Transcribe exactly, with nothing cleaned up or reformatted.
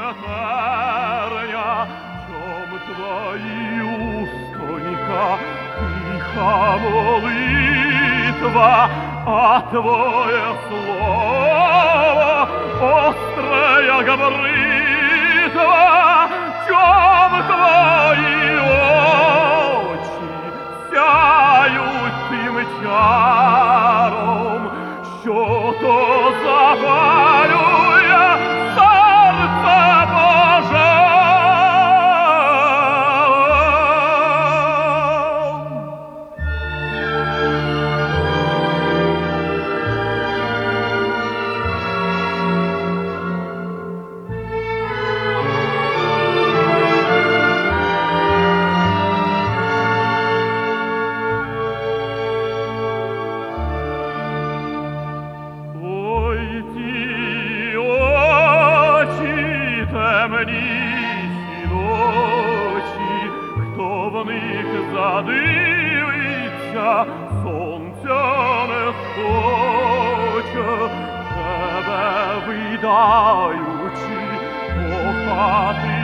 терня, чом твої устонька, тиха молитва, а твоє слово остре, як бритва, чом твої очі сяють тим чаром, що то запалює серце пожаром. Ой, ті очі темніші ночі, хто в них задивиться, сонця не схоче, тебе видаючи, кохати